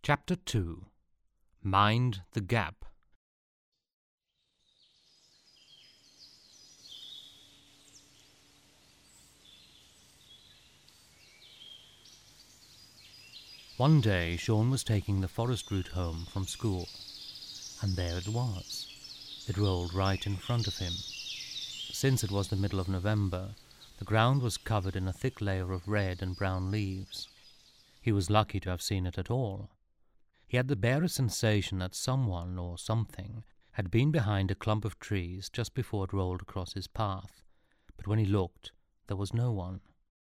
Chapter 2. Mind the Gap. One day Sean was taking the forest route home from school, and there it was. It rolled right in front of him. Since it was the middle of November, the ground was covered in a thick layer of red and brown leaves. He was lucky to have seen it at all. He had the barest sensation that someone or something had been behind a clump of trees just before it rolled across his path, but when he looked, there was no one.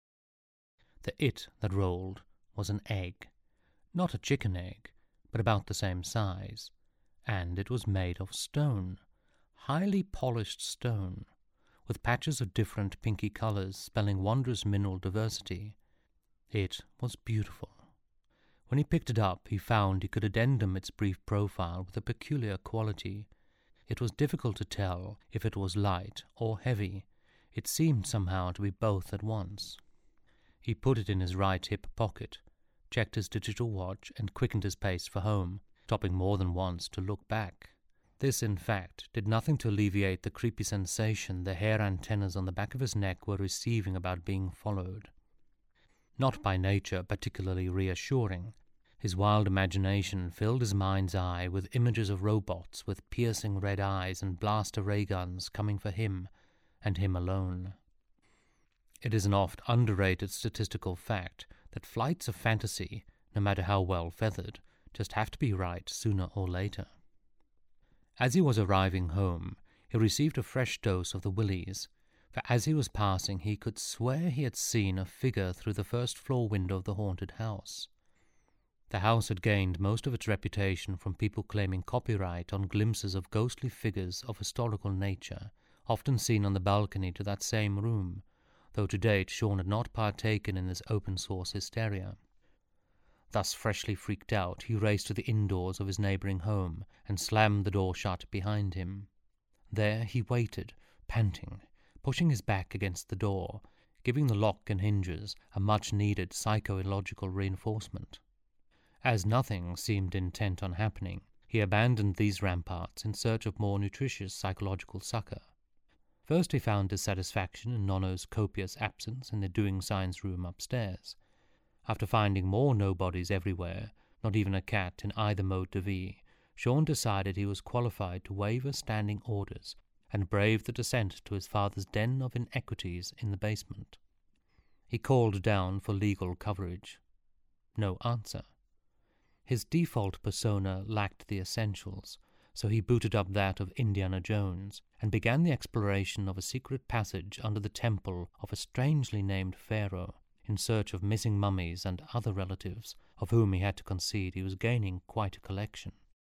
The it that rolled was an egg, not a chicken egg, but about the same size, and it was made of stone, highly polished stone, with patches of different pinky colors spelling wondrous mineral diversity. It was beautiful. When he picked it up, he found he could addendum its brief profile with a peculiar quality. It was difficult to tell if it was light or heavy. It seemed somehow to be both at once. He put it in his right hip pocket, checked his digital watch, and quickened his pace for home, stopping more than once to look back. This, in fact, did nothing to alleviate the creepy sensation the hair antennas on the back of his neck were receiving about being followed. Not by nature particularly reassuring, his wild imagination filled his mind's eye with images of robots with piercing red eyes and blaster ray guns coming for him, and him alone. It is an oft underrated statistical fact that flights of fantasy, no matter how well feathered, just have to be right sooner or later. As he was arriving home, he received a fresh dose of the willies, for as he was passing he could swear he had seen a figure through the first-floor window of the haunted house. The house had gained most of its reputation from people claiming copyright on glimpses of ghostly figures of historical nature, often seen on the balcony to that same room, though to date Sean had not partaken in this open-source hysteria. Thus freshly freaked out, he raced to the indoors of his neighboring home and slammed the door shut behind him. There he waited, panting, pushing his back against the door, giving the lock and hinges a much-needed psychological reinforcement. As nothing seemed intent on happening, he abandoned these ramparts in search of more nutritious psychological succor. First he found dissatisfaction in Nonno's copious absence in the doing science room upstairs. After finding more nobodies everywhere, not even a cat in either mode de vie, Sean decided he was qualified to waver standing orders and brave the descent to his father's den of inequities in the basement. He called down for legal coverage. No answer. His default persona lacked the essentials, so he booted up that of Indiana Jones and began the exploration of a secret passage under the temple of a strangely named pharaoh, in search of missing mummies and other relatives, of whom he had to concede he was gaining quite a collection.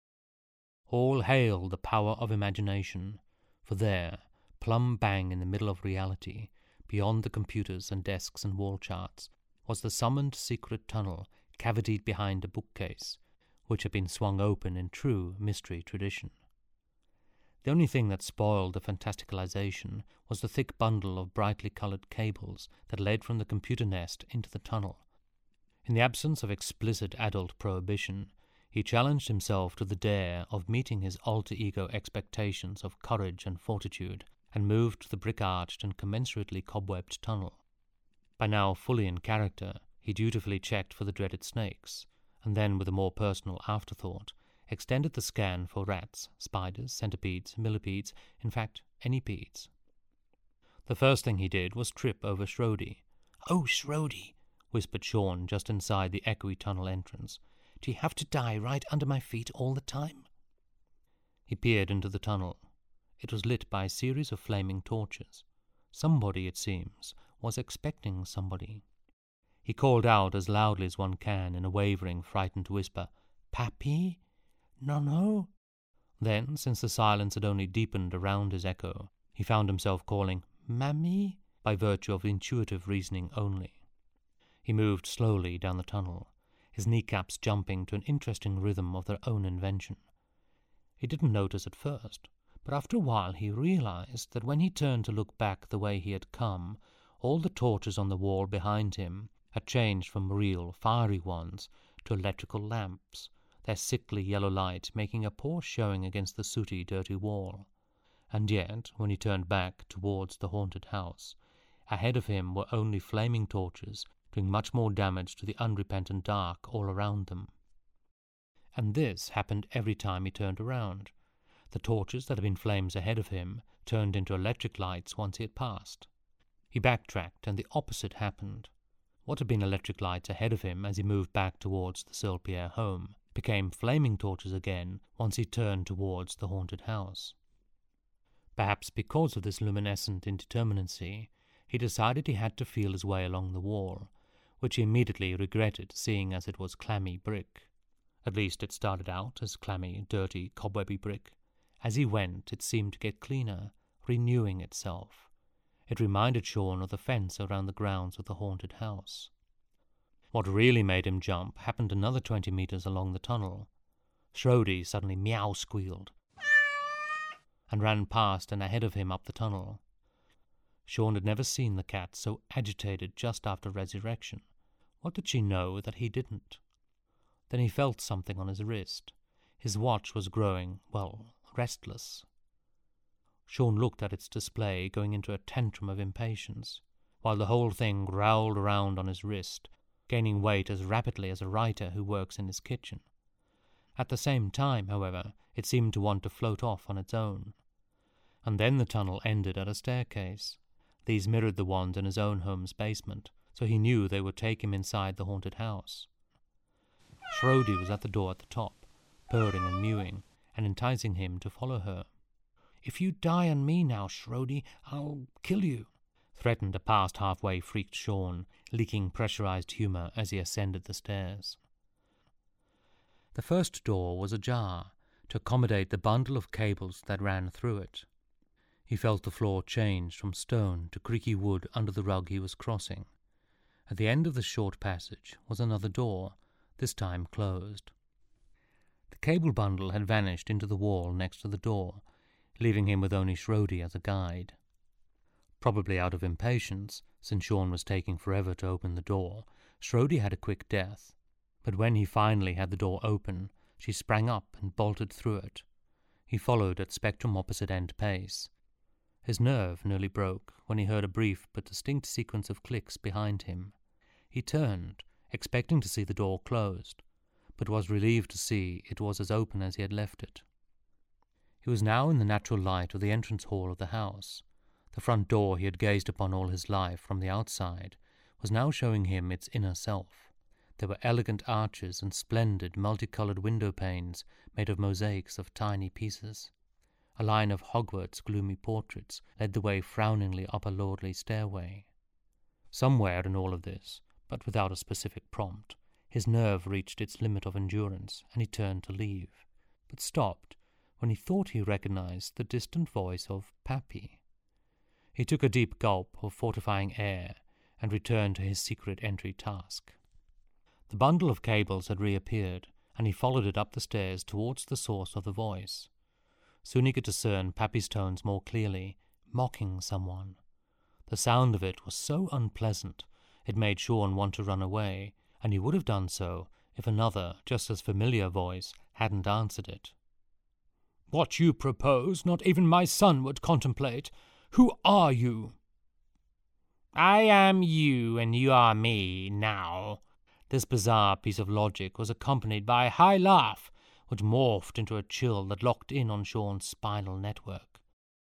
All hail the power of imagination, for there, plumb bang in the middle of reality, beyond the computers and desks and wall charts, was the summoned secret tunnel cavitied behind a bookcase, which had been swung open in true mystery tradition. The only thing that spoiled the fantasticalization was the thick bundle of brightly colored cables that led from the computer nest into the tunnel. In the absence of explicit adult prohibition, he challenged himself to the dare of meeting his alter ego expectations of courage and fortitude, and moved to the brick-arched and commensurately cobwebbed tunnel. By now fully in character, he dutifully checked for the dreaded snakes, and then, with a more personal afterthought, extended the scan for rats, spiders, centipedes, millipedes, in fact, any pedes. The first thing he did was trip over Schrody. "Oh, Schrody," whispered Sean just inside the echoey tunnel entrance. "Do you have to die right under my feet all the time?" He peered into the tunnel. It was lit by a series of flaming torches. Somebody, it seems, was expecting somebody. He called out as loudly as one can in a wavering, frightened whisper, "Pappy? Nonno?" Then, since the silence had only deepened around his echo, he found himself calling "Mammy" by virtue of intuitive reasoning only. He moved slowly down the tunnel, his kneecaps jumping to an interesting rhythm of their own invention. He didn't notice at first, but after a while he realized that when he turned to look back the way he had come, all the torches on the wall behind him had changed from real, fiery ones to electrical lamps, their sickly yellow light making a poor showing against the sooty, dirty wall. And yet, when he turned back towards the haunted house, ahead of him were only flaming torches, doing much more damage to the unrepentant dark all around them. And this happened every time he turned around. The torches that had been flames ahead of him turned into electric lights once he had passed. He backtracked, and the opposite happened. What had been electric lights ahead of him as he moved back towards the Saint-Pierre home became flaming torches again once he turned towards the haunted house. Perhaps because of this luminescent indeterminacy, he decided he had to feel his way along the wall, which he immediately regretted, seeing as it was clammy brick. At least it started out as clammy, dirty, cobwebby brick. As he went, it seemed to get cleaner, renewing itself. It reminded Sean of the fence around the grounds of the haunted house. What really made him jump happened another 20 meters along the tunnel. Schrody suddenly meow-squealed and ran past and ahead of him up the tunnel. Sean had never seen the cat so agitated just after resurrection. What did she know that he didn't? Then he felt something on his wrist. His watch was growing, restless. Sean looked at its display, going into a tantrum of impatience, while the whole thing growled around on his wrist, gaining weight as rapidly as a writer who works in his kitchen. At the same time, however, it seemed to want to float off on its own. And then the tunnel ended at a staircase. These mirrored the ones in his own home's basement, so he knew they would take him inside the haunted house. Schrody was at the door at the top, purring and mewing, and enticing him to follow her. "If you die on me now, Schrody, I'll kill you," threatened a past halfway freaked Sean, leaking pressurized humor as he ascended the stairs. The first door was ajar, to accommodate the bundle of cables that ran through it. He felt the floor change from stone to creaky wood under the rug he was crossing. At the end of the short passage was another door, this time closed. The cable bundle had vanished into the wall next to the door, leaving him with only Schrody as a guide. Probably out of impatience, since Sean was taking forever to open the door, Schrody had a quick death. But when he finally had the door open, she sprang up and bolted through it. He followed at spectrum opposite end pace. His nerve nearly broke when he heard a brief but distinct sequence of clicks behind him. He turned, expecting to see the door closed, but was relieved to see it was as open as he had left it. He was now in the natural light of the entrance hall of the house. The front door he had gazed upon all his life from the outside was now showing him its inner self. There were elegant arches and splendid, multicolored window panes made of mosaics of tiny pieces. A line of Hogwarts gloomy portraits led the way frowningly up a lordly stairway. Somewhere in all of this, but without a specific prompt, his nerve reached its limit of endurance, and he turned to leave, but stopped when he thought he recognized the distant voice of Pappy. He took a deep gulp of fortifying air and returned to his secret entry task. The bundle of cables had reappeared, and he followed it up the stairs towards the source of the voice. Soon he could discern Pappy's tones more clearly, mocking someone. The sound of it was so unpleasant, it made Sean want to run away, and he would have done so if another, just as familiar voice hadn't answered it. "What you propose, not even my son would contemplate. Who are you?" "I am you, and you are me, now." This bizarre piece of logic was accompanied by a high laugh, which morphed into a chill that locked in on Sean's spinal network.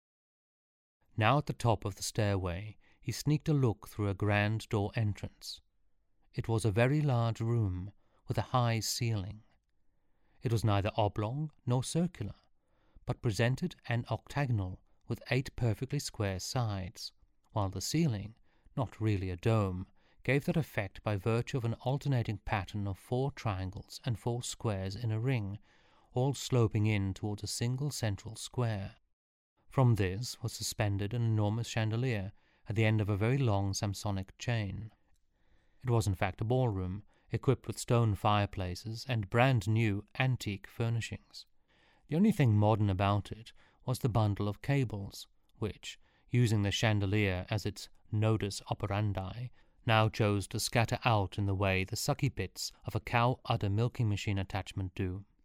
Now at the top of the stairway, he sneaked a look through a grand door entrance. It was a very large room, with a high ceiling. It was neither oblong nor circular, but presented an octagonal with 8 perfectly square sides, while the ceiling, not really a dome, gave that effect by virtue of an alternating pattern of 4 triangles and 4 squares in a ring, all sloping in towards a single central square. From this was suspended an enormous chandelier at the end of a very long Samsonic chain. It was in fact a ballroom, equipped with stone fireplaces and brand-new antique furnishings. The only thing modern about it was the bundle of cables, which, using the chandelier as its modus operandi, now chose to scatter out in the way the sucky bits of a cow udder milking machine attachment do.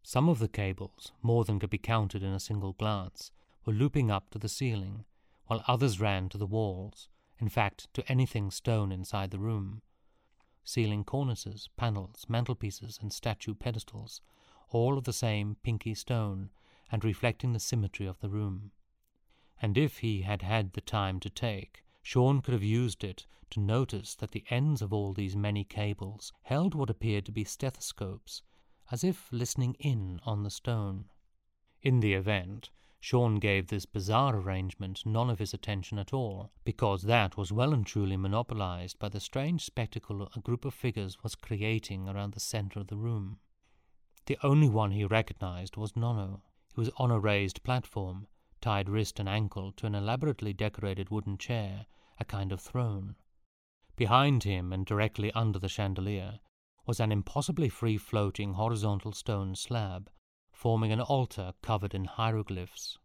Some of the cables, more than could be counted in a single glance, were looping up to the ceiling, while others ran to the walls, in fact to anything stone inside the room. Ceiling cornices, panels, mantelpieces, and statue pedestals, all of the same pinky stone, and reflecting the symmetry of the room. And if he had had the time to take, Sean could have used it to notice that the ends of all these many cables held what appeared to be stethoscopes, as if listening in on the stone. In the event, Sean gave this bizarre arrangement none of his attention at all, because that was well and truly monopolized by the strange spectacle a group of figures was creating around the center of the room. The only one he recognized was Nono. He was on a raised platform, tied wrist and ankle to an elaborately decorated wooden chair, a kind of throne. Behind him and directly under the chandelier was an impossibly free-floating horizontal stone slab, forming an altar covered in hieroglyphs.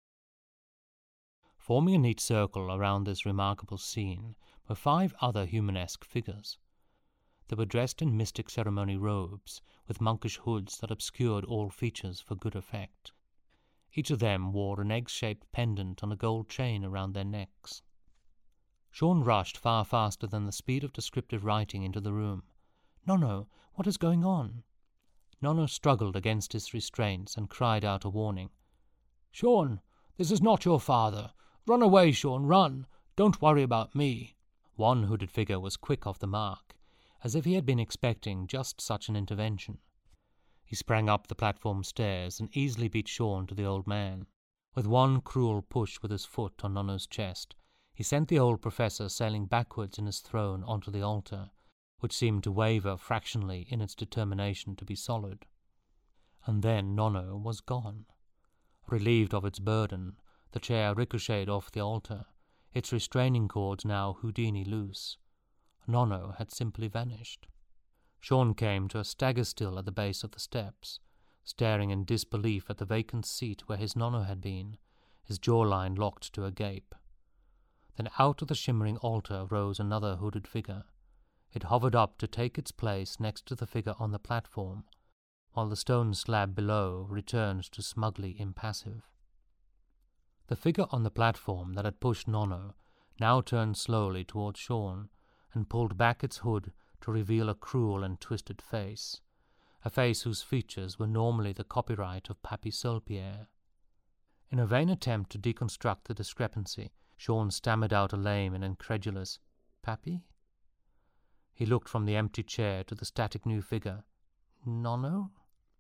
Forming a neat circle around this remarkable scene were 5 other humanesque figures. They were dressed in mystic ceremony robes, with monkish hoods that obscured all features for good effect. Each of them wore an egg-shaped pendant on a gold chain around their necks. Sean rushed far faster than the speed of descriptive writing into the room. "Nono, what is going on?" Nono struggled against his restraints and cried out a warning. "Sean, this is not your father. Run away, Sean, run. Don't worry about me." One hooded figure was quick off the mark, as if he had been expecting just such an intervention. He sprang up the platform stairs and easily beat Sean to the old man. With one cruel push with his foot on Nono's chest, he sent the old professor sailing backwards in his throne onto the altar, which seemed to waver fractionally in its determination to be solid. And then Nono was gone. Relieved of its burden, the chair ricocheted off the altar, its restraining cords now Houdini loose. Nono had simply vanished. Sean came to a stagger still at the base of the steps, staring in disbelief at the vacant seat where his Nono had been, his jawline locked to a gape. Then out of the shimmering altar rose another hooded figure. It hovered up to take its place next to the figure on the platform, while the stone slab below returned to smugly impassive. The figure on the platform that had pushed Nono now turned slowly towards Sean and pulled back its hood to reveal a cruel and twisted face, a face whose features were normally the copyright of Papy Saulpierre. In a vain attempt to deconstruct the discrepancy, Sean stammered out a lame and incredulous, "Papy?" He looked from the empty chair to the static new figure. "Nono?"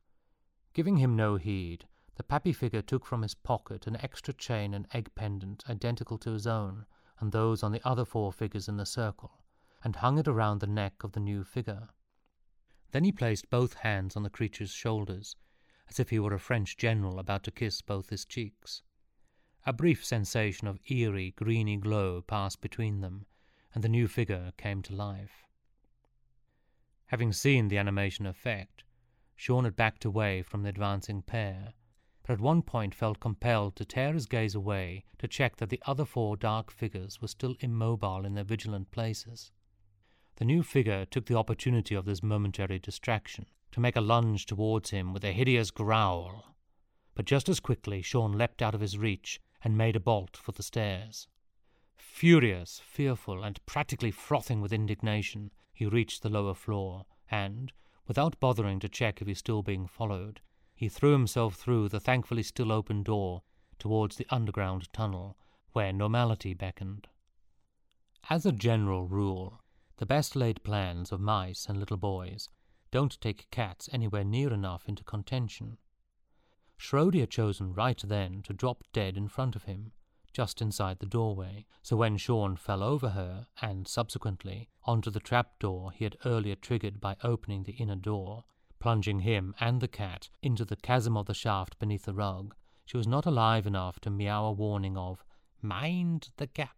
Giving him no heed, the Papy figure took from his pocket an extra chain and egg pendant identical to his own and those on the other 4 figures in the circle, and hung it around the neck of the new figure. Then he placed both hands on the creature's shoulders, as if he were a French general about to kiss both his cheeks. A brief sensation of eerie, greeny glow passed between them, and the new figure came to life. Having seen the animation effect, Sean had backed away from the advancing pair, but at one point felt compelled to tear his gaze away to check that the other 4 dark figures were still immobile in their vigilant places. The new figure took the opportunity of this momentary distraction to make a lunge towards him with a hideous growl. But just as quickly Sean leapt out of his reach and made a bolt for the stairs. Furious, fearful, and practically frothing with indignation, he reached the lower floor, and, without bothering to check if he was still being followed, he threw himself through the thankfully still open door towards the underground tunnel, where normality beckoned. As a general rule, the best-laid plans of mice and little boys don't take cats anywhere near enough into contention. Schrody had chosen right then to drop dead in front of him, just inside the doorway, so when Sean fell over her, and subsequently onto the trapdoor he had earlier triggered by opening the inner door, plunging him and the cat into the chasm of the shaft beneath the rug, she was not alive enough to meow a warning of "Mind the gap."